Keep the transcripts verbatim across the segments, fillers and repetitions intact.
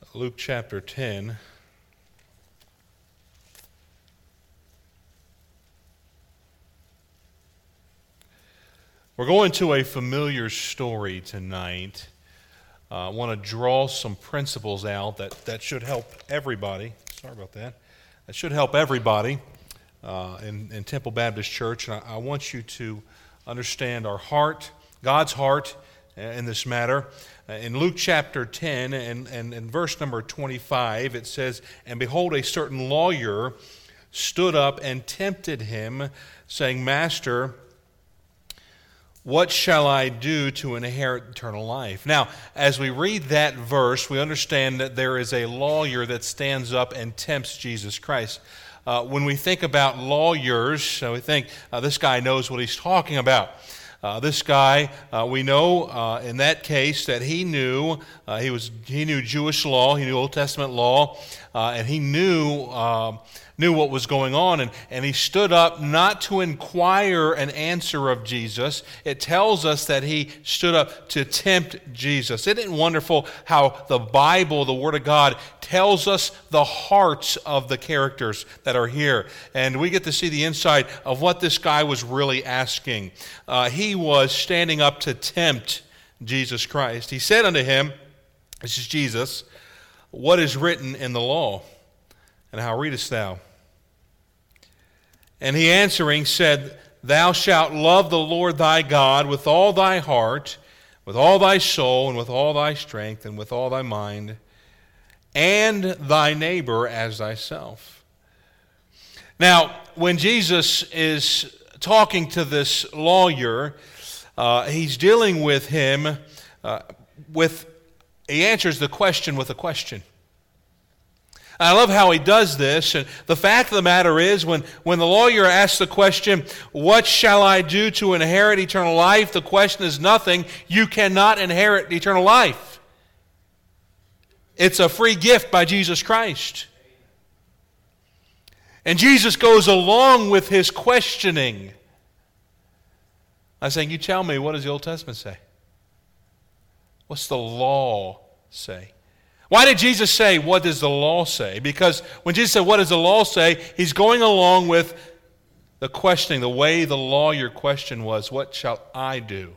Luke chapter ten. We're going to a familiar story tonight. Uh, I want to draw some principles out that, that should help everybody. Sorry about that. That should help everybody uh, in, in Temple Baptist Church. And I, I want you to understand our heart, God's heart in this matter. In Luke chapter ten and, and, and verse number twenty-five, it says, "And behold, a certain lawyer stood up and tempted him, saying, Master, what shall I do to inherit eternal life?" Now, as we read that verse, we understand that there is a lawyer that stands up and tempts Jesus Christ. Uh, when we think about lawyers, uh, we think uh, this guy knows what he's talking about. Uh, this guy, uh, we know uh, in that case that he knew uh, he was he knew Jewish law, he knew Old Testament law, uh, and he knew uh, knew what was going on, and, and he stood up not to inquire an answer of Jesus. It tells us that he stood up to tempt Jesus. Isn't it wonderful how the Bible, the Word of God, tells us the hearts of the characters that are here? And we get to see the inside of what this guy was really asking. Uh, he was standing up to tempt Jesus Christ. He said unto him, this is Jesus, "What is written in the law? And how readest thou?" And he answering said, "Thou shalt love the Lord thy God with all thy heart, with all thy soul, and with all thy strength, and with all thy mind, and thy neighbor as thyself." Now, when Jesus is talking to this lawyer, uh, he's dealing with him uh, with, he answers the question with a question. I love how he does this, and the fact of the matter is, when, when the lawyer asks the question, "What shall I do to inherit eternal life?" the question is nothing. You cannot inherit eternal life. It's a free gift by Jesus Christ. And Jesus goes along with his questioning. I'm saying, you tell me, what does the Old Testament say? What's the law say? Why did Jesus say, what does the law say? Because when Jesus said, what does the law say? He's going along with the questioning. The way the lawyer question was, what shall I do?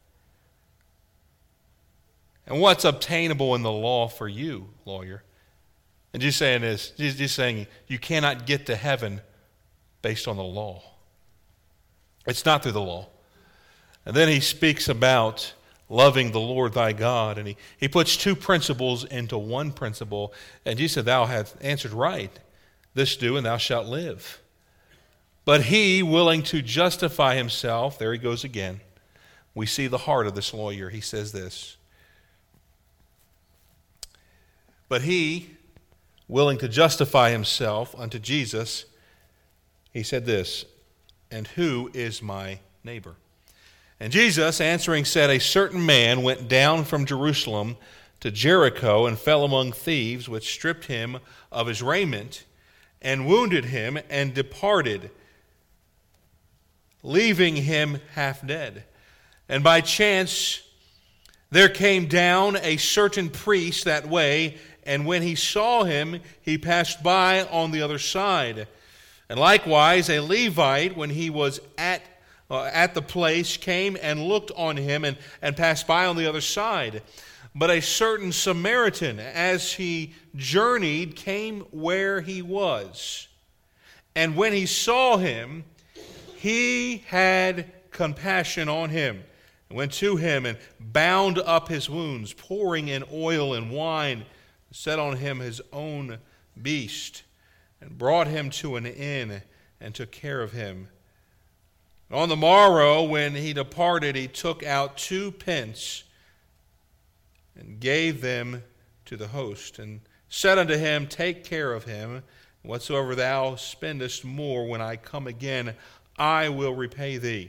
And what's obtainable in the law for you, lawyer? And Jesus saying this, Jesus saying, you cannot get to heaven based on the law. It's not through the law. And then he speaks about loving the Lord thy God. And he, he puts two principles into one principle. And Jesus said, thou hast answered right. This do, and thou shalt live. But he, willing to justify himself, there he goes again. We see the heart of this lawyer. He says this. But he, willing to justify himself unto Jesus, he said this, "And who is my neighbor?" And Jesus, answering, said, "A certain man went down from Jerusalem to Jericho and fell among thieves, which stripped him of his raiment and wounded him and departed, leaving him half dead. And by chance there came down a certain priest that way, and when he saw him, he passed by on the other side. And likewise a Levite, when he was at Uh, at the place, came and looked on him and, and passed by on the other side. But a certain Samaritan, as he journeyed, came where he was. And when he saw him, he had compassion on him, and went to him and bound up his wounds, pouring in oil and wine, set on him his own beast, and brought him to an inn, and took care of him. On the morrow, when he departed, he took out two pence and gave them to the host, and said unto him, Take care of him. Whatsoever thou spendest more, when I come again, I will repay thee.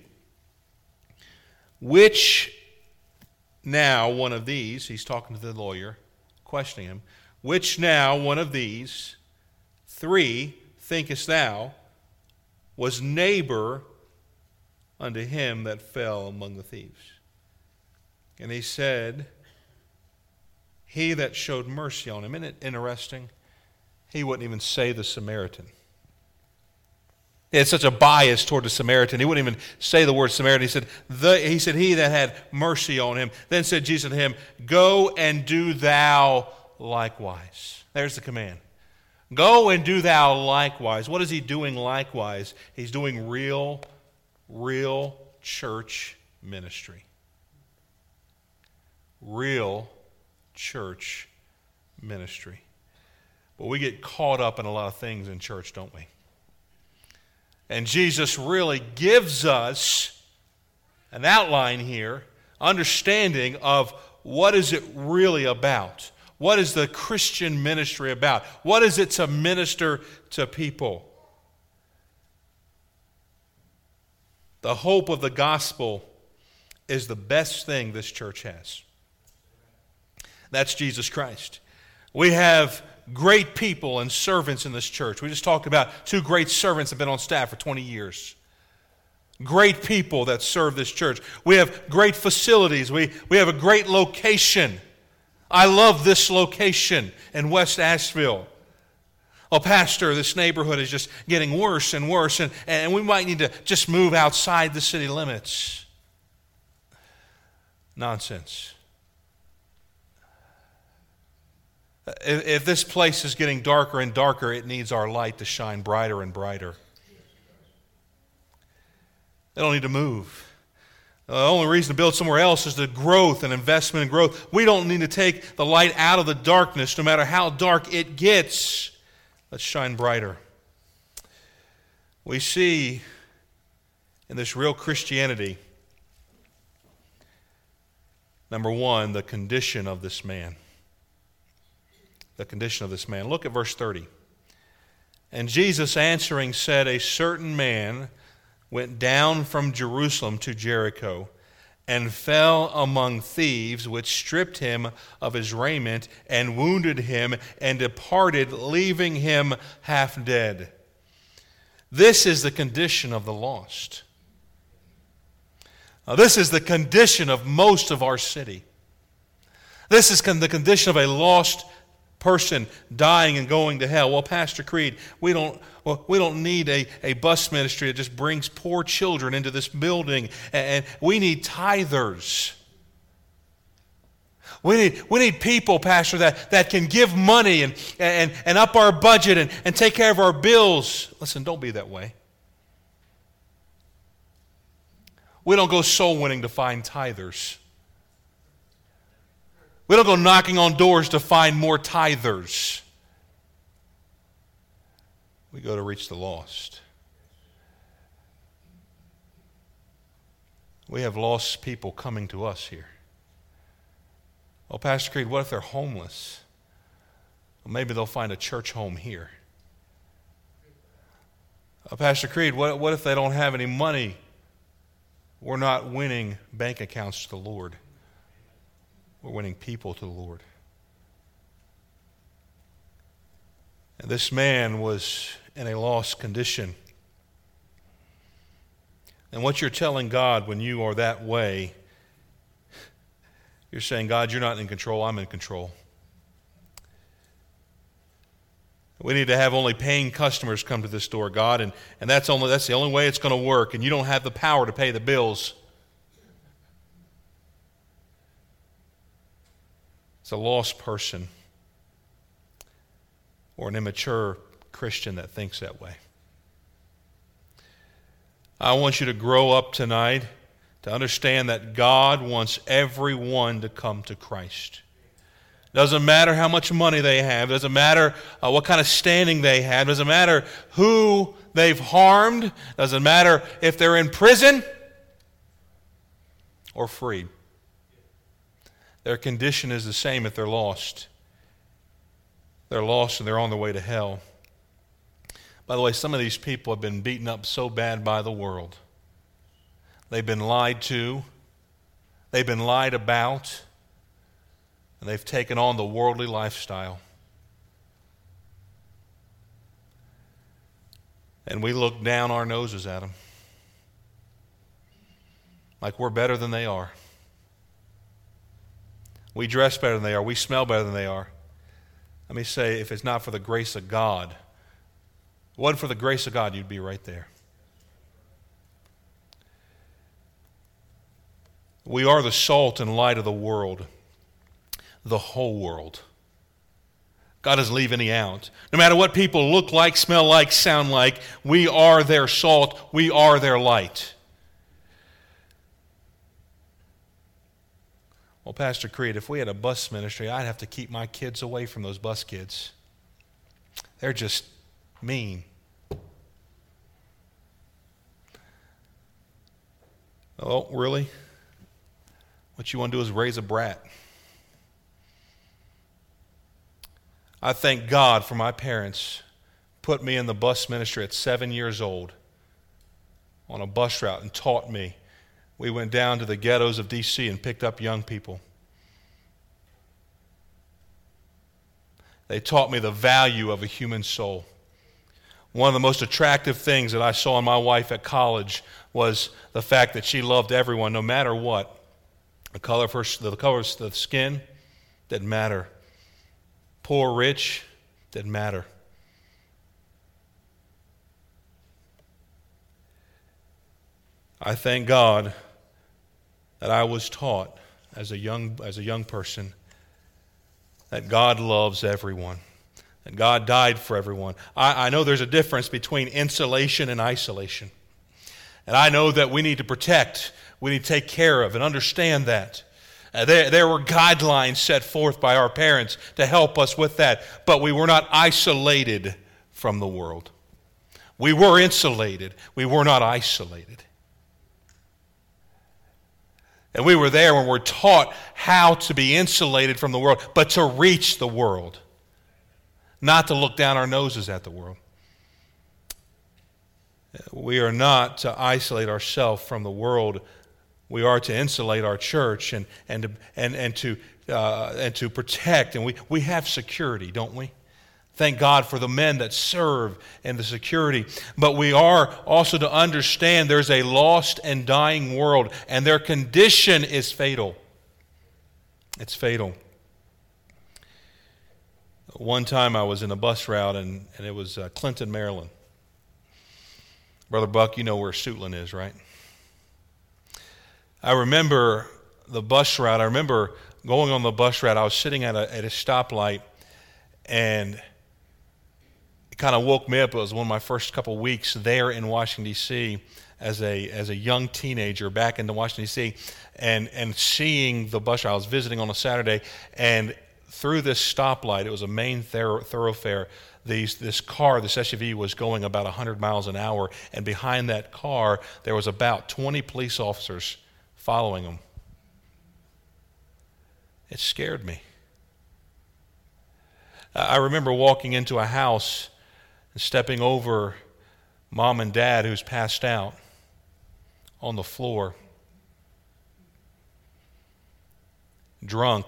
Which now one of these, he's talking to the lawyer, questioning him, which now one of these three, thinkest thou, was neighbor unto him that fell among the thieves? And he said, he that showed mercy on him. Isn't it interesting? He wouldn't even say the Samaritan. He had such a bias toward the Samaritan. He wouldn't even say the word Samaritan. He said, the, he said, he that had mercy on him. Then said Jesus to him, go and do thou likewise. There's the command. Go and do thou likewise. What is he doing likewise? He's doing real, real church ministry. Real church ministry. But we get caught up in a lot of things in church, don't we? And Jesus really gives us an outline here, understanding of what is it really about. What is the Christian ministry about? What is it to minister to people? The hope of the gospel is the best thing this church has. That's Jesus Christ. We have great people and servants in this church. We just talked about two great servants that have been on staff for twenty years. Great people that serve this church. We have great facilities. We, we have a great location. I love this location in West Asheville. Oh, Pastor, this neighborhood is just getting worse and worse, and, and we might need to just move outside the city limits. Nonsense. If, if this place is getting darker and darker, it needs our light to shine brighter and brighter. They don't need to move. The only reason to build somewhere else is the growth and investment and growth. We don't need to take the light out of the darkness, no matter how dark it gets. Let's shine brighter. We see in this real Christianity, number one, the condition of this man. The condition of this man. Look at verse thirty. And Jesus answering said, a certain man went down from Jerusalem to Jericho, and fell among thieves, which stripped him of his raiment, and wounded him, and departed, leaving him half dead. This is the condition of the lost. Now, this is the condition of most of our city. This is the condition of a lost person dying and going to hell. Well, Pastor Creed, we don't well, we don't need a, a bus ministry that just brings poor children into this building, and, and we need tithers. We need, we need people, Pastor, that, that can give money and, and, and up our budget and, and take care of our bills. Listen, don't be that way. We don't go soul winning to find tithers. We don't go knocking on doors to find more tithers. We go to reach the lost. We have lost people coming to us here. Well, Pastor Creed, what if they're homeless? Well, maybe they'll find a church home here. Uh, Pastor Creed, what, what if they don't have any money? We're not winning bank accounts to the Lord. We're winning people to the Lord. And this man was in a lost condition. And what you're telling God when you are that way, you're saying, God, you're not in control, I'm in control. We need to have only paying customers come to this door, God, and, and that's only that's the only way it's going to work, and you don't have the power to pay the bills. It's a lost person or an immature Christian that thinks that way. I want you to grow up tonight to understand that God wants everyone to come to Christ. Doesn't matter how much money they have. Doesn't matter uh, what kind of standing they have. Doesn't matter who they've harmed. Doesn't matter if they're in prison or free. Their condition is the same if they're lost. They're lost and they're on their way to hell. By the way, some of these people have been beaten up so bad by the world. They've been lied to. They've been lied about. And they've taken on the worldly lifestyle. And we look down our noses at them like we're better than they are. We dress better than they are. We smell better than they are. Let me say, if it's not for the grace of God, if it wasn't for the grace of God, you'd be right there. We are the salt and light of the world, the whole world. God doesn't leave any out. No matter what people look like, smell like, sound like, we are their salt, we are their light. Well, Pastor Creed, if we had a bus ministry, I'd have to keep my kids away from those bus kids. They're just mean. Oh, really? What you want to do is raise a brat. I thank God for my parents put me in the bus ministry at seven years old on a bus route and taught me. We went down to the ghettos of D C and picked up young people. They taught me the value of a human soul. One of the most attractive things that I saw in my wife at college was the fact that she loved everyone, no matter what. The color of her, the color of the skin didn't matter. Poor, rich, didn't matter. I thank God that I was taught as a young as a young person that God loves everyone, that God died for everyone. I, I know there's a difference between insulation and isolation. And I know that we need to protect, we need to take care of and understand that. Uh, there, there were guidelines set forth by our parents to help us with that, but we were not isolated from the world. We were insulated. We were not isolated. And we were there when we're taught how to be insulated from the world, but to reach the world, not to look down our noses at the world. We are not to isolate ourselves from the world. We are to insulate our church and and to, and and to uh, and to protect. And we we have security, don't we? Thank God for the men that serve in the security. But we are also to understand there's a lost and dying world, and their condition is fatal. It's fatal. One time I was in a bus route, and, and it was uh, Clinton, Maryland. Brother Buck, you know where Suitland is, right? I remember the bus route. I remember going on the bus route. I was sitting at a, at a stoplight, and it kind of woke me up. It was one of my first couple weeks there in Washington, D C as a as a young teenager back into Washington, D C, and, and seeing the bus route. I was visiting on a Saturday, and through this stoplight, it was a main thor- thoroughfare, These, this car, this S U V, was going about one hundred miles an hour, and behind that car, there was about twenty police officers following them. It scared me. I remember walking into a house and stepping over mom and dad who's passed out on the floor, drunk.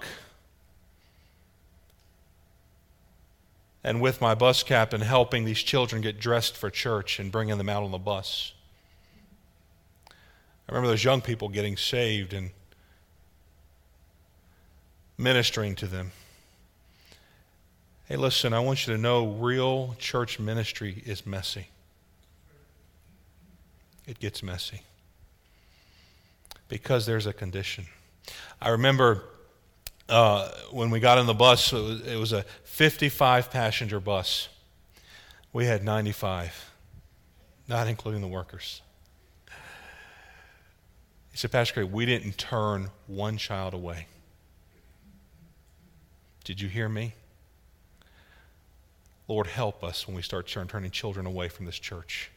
And with my bus captain helping these children get dressed for church and bringing them out on the bus. I remember those young people getting saved and ministering to them. Hey, listen, I want you to know real church ministry is messy. It gets messy because there's a condition. I remember uh, when we got in the bus, it was, it was a fifty-five passenger bus. We had ninety-five, not including the workers. He said, Pastor Craig, we didn't turn one child away. Did you hear me? Lord, help us when we start turning children away from this church.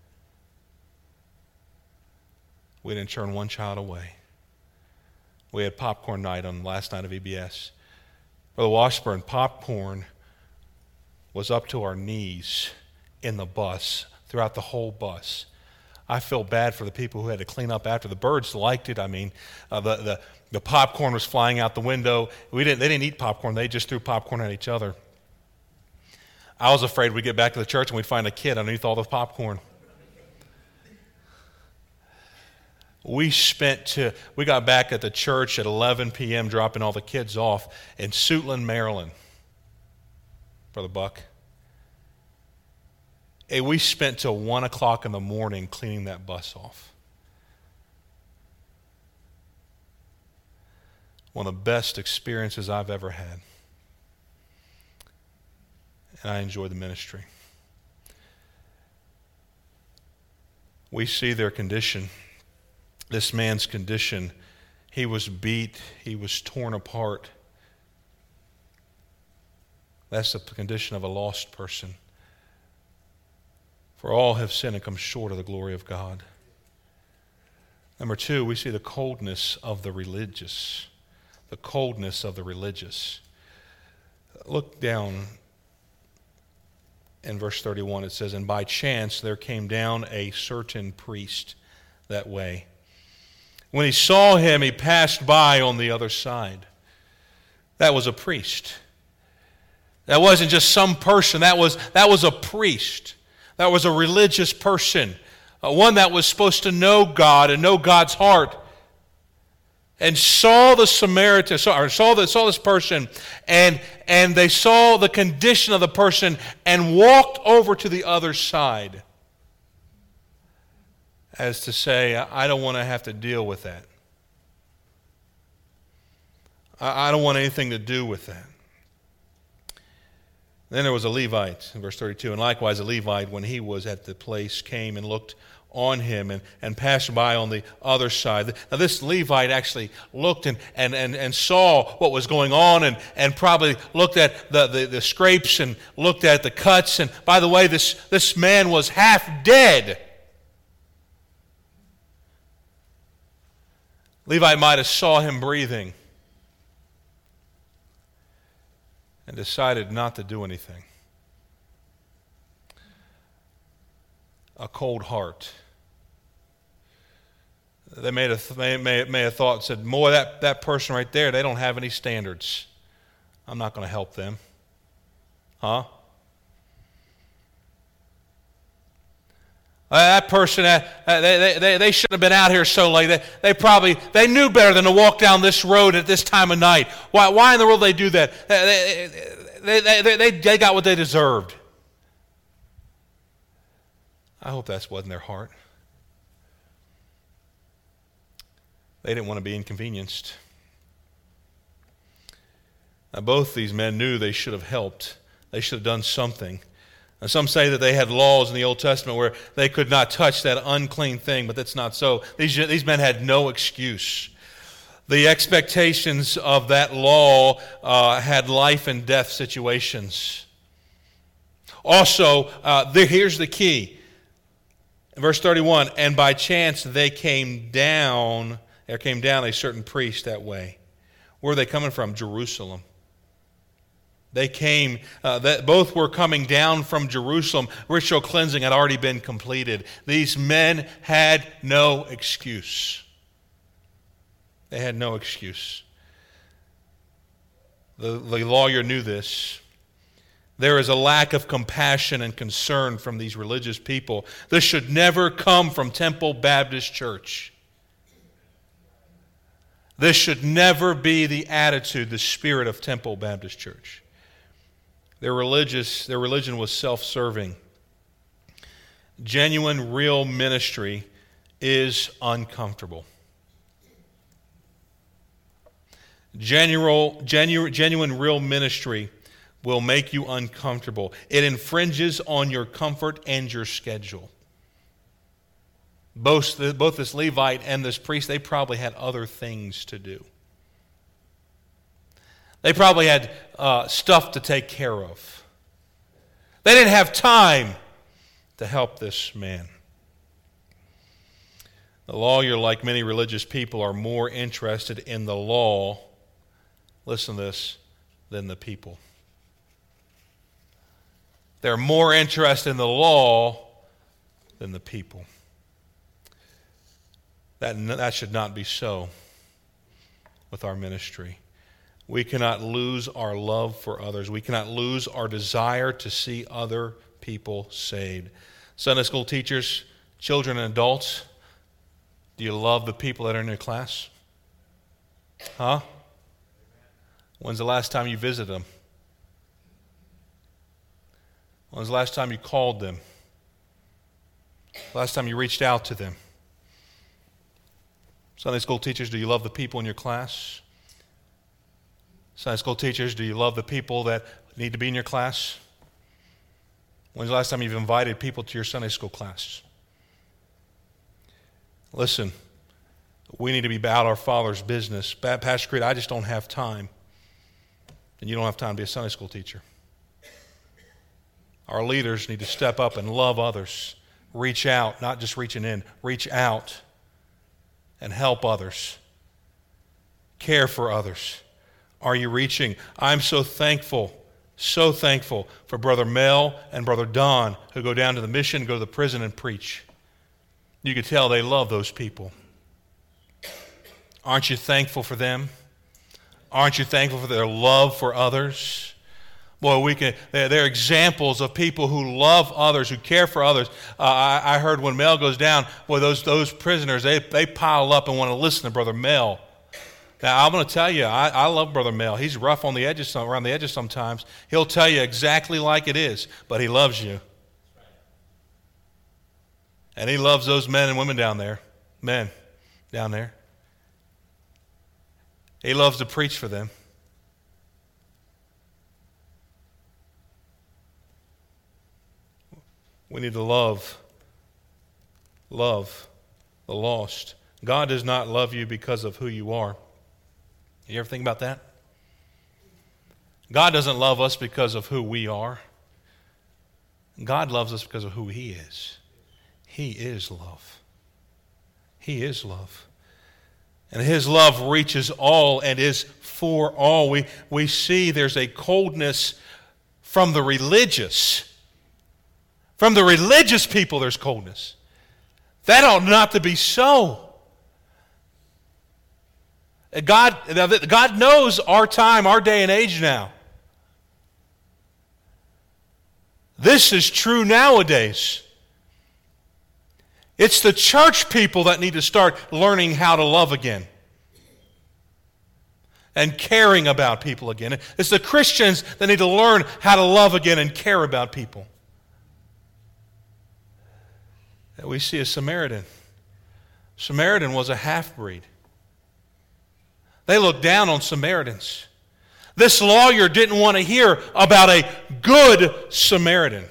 We didn't turn one child away. We had popcorn night on the last night of E B S. Brother Washburn, popcorn was up to our knees in the bus, throughout the whole bus. I feel bad for the people who had to clean up after. The birds liked it. I mean, uh, the, the, the popcorn was flying out the window. We didn't, they didn't eat popcorn. They just threw popcorn at each other. I was afraid we'd get back to the church and we'd find a kid underneath all the popcorn. We spent to, we got back at the church at eleven p.m. dropping all the kids off in Suitland, Maryland. Brother Buck. And we spent till one o'clock in the morning cleaning that bus off. One of the best experiences I've ever had. And I enjoyed the ministry. We see their condition. This man's condition. He was beat. He was torn apart. That's the condition of a lost person. For all have sinned and come short of the glory of God. Number two, we see the coldness of the religious. The coldness of the religious. Look down in verse thirty-one. It says, "And by chance there came down a certain priest that way. When he saw him, he passed by on the other side." That was a priest. That wasn't just some person. That was, that was a priest. That was a religious person. Uh, one that was supposed to know God and know God's heart. And saw the Samaritan, saw, or saw, the, saw this person, and, and they saw the condition of the person and walked over to the other side. As to say, I don't want to have to deal with that. I, I don't want anything to do with that. Then there was a Levite, in verse thirty-two, "And likewise a Levite, when he was at the place, came and looked on him and, and passed by on the other side." Now this Levite actually looked and, and, and, and saw what was going on and, and probably looked at the, the, the scrapes and looked at the cuts. And by the way, this, this man was half dead. Levite might have saw him breathing and decided not to do anything. A cold heart. They may have, may, may, may have thought, said, "Boy, that, that person right there, they don't have any standards. I'm not going to help them." Huh? Uh, that person, uh, they, they, they shouldn't have been out here so late. They, they probably, they knew better than to walk down this road at this time of night. Why, why in the world did they do that? They, they, they, they, they got what they deserved. I hope that wasn't their heart. They didn't want to be inconvenienced. Now, both these men knew they should have helped. They should have done something. Now, some say that they had laws in the Old Testament where they could not touch that unclean thing, but that's not so. These, these men had no excuse. The expectations of that law uh, had life and death situations. Also, uh, there, here's the key. In verse thirty-one, "And by chance they came down, there came down a certain priest that way." Where are they coming from? Jerusalem. They came, uh, that both were coming down from Jerusalem. Ritual cleansing had already been completed. These men had no excuse. They had no excuse. The, the lawyer knew this. There is a lack of compassion and concern from these religious people. This should never come from Temple Baptist Church. This should never be the attitude, the spirit of Temple Baptist Church. Their religious, their religion was self-serving. Genuine, real ministry is uncomfortable. Genuine, genuine, genuine real ministry will make you uncomfortable. It infringes on your comfort and your schedule. Both, the, both this Levite and this priest, they probably had other things to do. They probably had uh, stuff to take care of. They didn't have time to help this man. The lawyer, like many religious people, are more interested in the law, listen to this, than the people. They're more interested in the law than the people. That, that should not be so with our ministry. We cannot lose our love for others. We cannot lose our desire to see other people saved. Sunday school teachers, children and adults, Do you love the people that are in your class? Huh? When's the last time you visited them? When's the last time you called them? Last time you reached out to them? Sunday school teachers, do you love the people in your class? Sunday school teachers, do you love the people that need to be in your class? When's the last time you've invited people to your Sunday school class? Listen, we need to be about our Father's business. Pastor Creed, I just don't have time. And you don't have time to be a Sunday school teacher. Our leaders need to step up and love others. Reach out, not just reaching in. Reach out and help others. Care for others. Are you reaching? I'm so thankful, so thankful for Brother Mel and Brother Don who go down to the mission, go to the prison and preach. You can tell they love those people. Aren't you thankful for them? Aren't you thankful for their love for others? Boy, we can. They're, they're examples of people who love others, who care for others. Uh, I, I heard when Mel goes down, boy, those those prisoners, they they pile up and want to listen to Brother Mel. Now, I'm going to tell you, I, I love Brother Mel. He's rough on the edges, some, around the edges sometimes. He'll tell you exactly like it is, but he loves you. And he loves those men and women down there, men down there. He loves to preach for them. We need to love, love the lost. God does not love you because of who you are. You ever think about that? God doesn't love us because of who we are. God loves us because of who He is. He is love. He is love. And His love reaches all and is for all. We, we see there's a coldness from the religious. From the religious people, there's coldness. That ought not to be so. God, God knows our time, our day and age now. This is true nowadays. It's the church people that need to start learning how to love again and caring about people again. It's the Christians that need to learn how to love again and care about people. We see a Samaritan. Samaritan was a half-breed. They looked down on Samaritans. This lawyer didn't want to hear about a good Samaritan.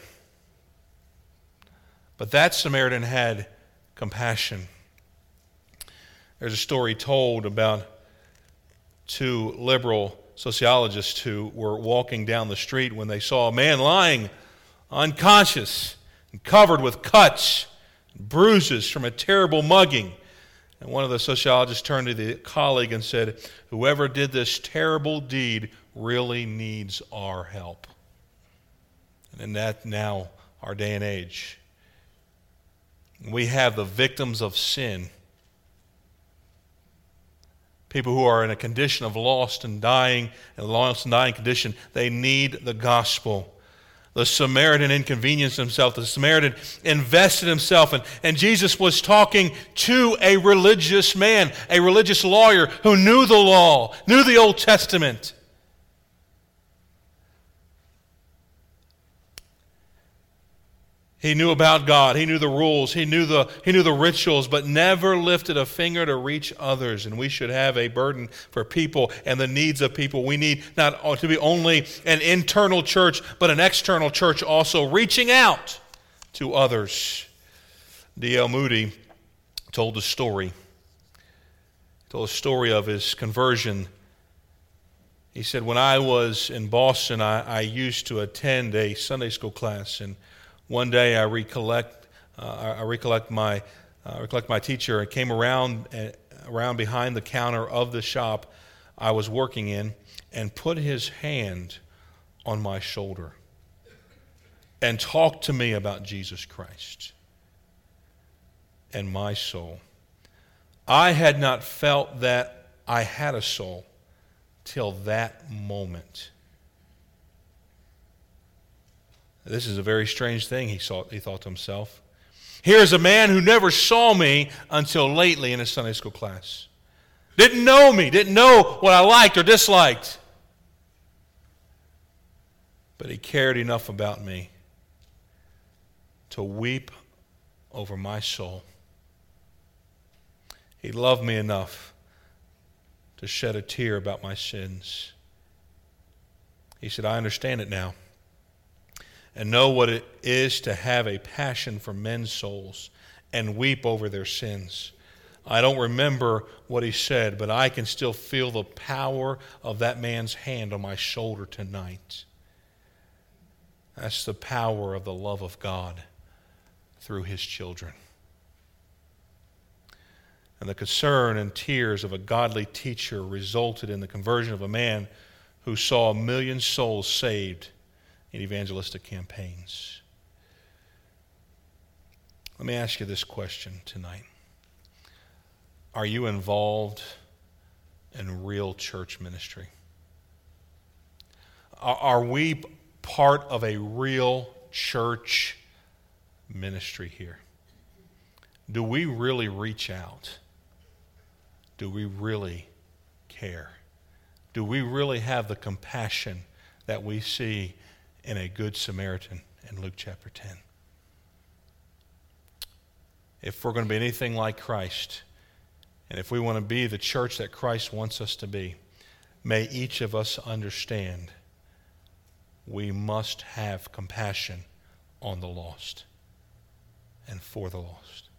But that Samaritan had compassion. There's a story told about two liberal sociologists who were walking down the street when they saw a man lying unconscious and covered with cuts and bruises from a terrible mugging. And one of the sociologists turned to the colleague and said, "Whoever did this terrible deed really needs our help." And in that now, our day and age, we have the victims of sin. People who are in a condition of lost and dying, and lost and dying condition, they need the gospel. The Samaritan inconvenienced himself. The Samaritan invested himself. And, and Jesus was talking to a religious man, a religious lawyer who knew the law, knew the Old Testament. He knew about God. He knew the rules. He knew the, he knew the rituals, but never lifted a finger to reach others. And we should have a burden for people and the needs of people. We need not to be only an internal church, but an external church also, reaching out to others. D L Moody told a story. He told a story of his conversion. He said, when I was in Boston, I, I used to attend a Sunday school class, and one day I recollect, uh, I recollect my, uh, recollect my teacher came around, uh, around behind the counter of the shop I was working in and put his hand on my shoulder and talked to me about Jesus Christ and my soul. I had not felt that I had a soul till that moment. This is a very strange thing, he thought, he thought to himself. Here's a man who never saw me until lately in a Sunday school class. Didn't know me, didn't know what I liked or disliked. But he cared enough about me to weep over my soul. He loved me enough to shed a tear about my sins. He said, I understand it now, and know what it is to have a passion for men's souls and weep over their sins. I don't remember what he said, but I can still feel the power of that man's hand on my shoulder tonight. That's the power of the love of God through his children. And the concern and tears of a godly teacher resulted in the conversion of a man who saw a million souls saved in evangelistic campaigns. Let me ask you this question tonight. Are you involved in real church ministry? Are, are we part of a real church ministry here? Do we really reach out? Do we really care? Do we really have the compassion that we see in a Good Samaritan in Luke chapter ten? If we're going to be anything like Christ, and if we want to be the church that Christ wants us to be, may each of us understand we must have compassion on the lost and for the lost.